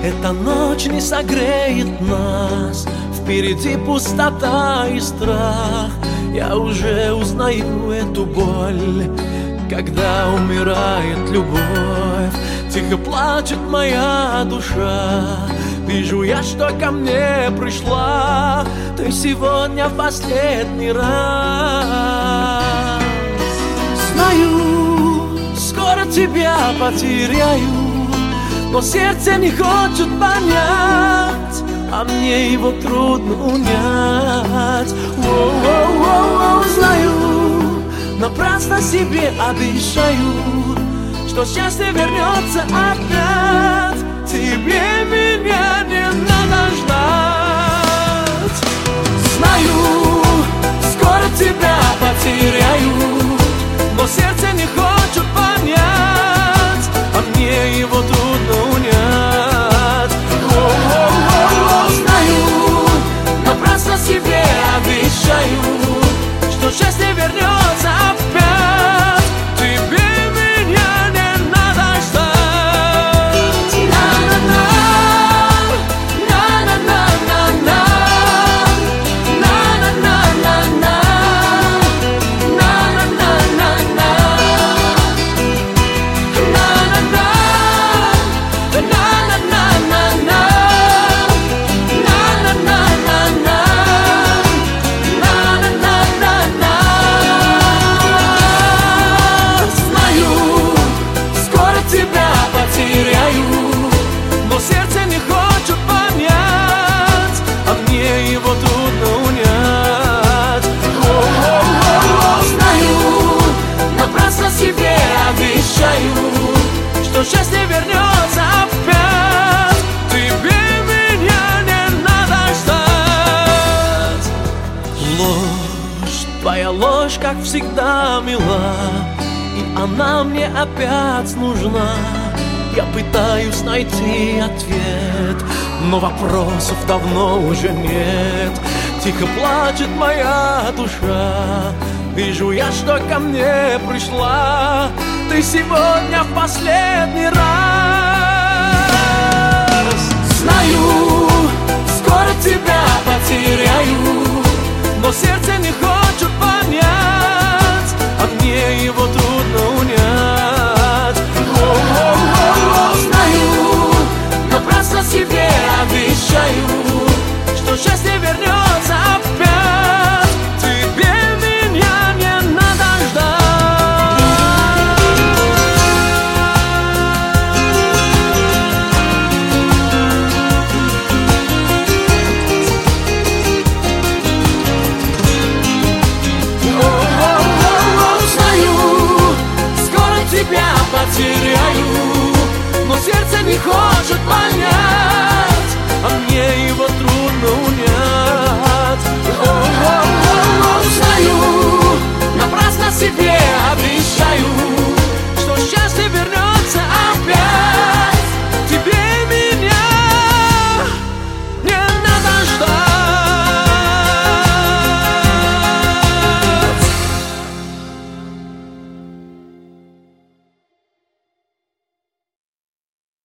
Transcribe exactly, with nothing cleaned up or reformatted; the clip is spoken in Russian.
Эта ночь не согреет нас, впереди пустота и страх. Я уже узнаю эту боль, когда умирает любовь. Тихо плачет моя душа, вижу я, что ко мне пришла ты сегодня в последний раз. Знаю, скоро тебя потеряю, но сердце не хочет понять, а мне его трудно унять. Воу-воу-воу-воу, знаю, напрасно себе обещаю, что счастье вернется опять. Тебе меня не надо ждать. Знаю, скоро тебя потеряю, но сердце не хочет понять, а мне его трудно унять. О-о-о-о, знаю, напрасно себе обещаю, что счастье вернется опять. Тебе меня не надо ждать. Но сердце не хочет понять, а мне его трудно унять. О-о-о-о, знаю, напрасно себе обещаю, что счастье вернется опять. Тебе меня не надо ждать. Ложь, твоя ложь, как всегда, мила, и она мне опять нужна. Я пытаюсь найти ответ, но вопросов давно уже нет. Тихо плачет моя душа, вижу я, что ко мне пришла ты сегодня в последний раз. Знаю, скоро тебя потеряю, но сердце не хочет понять,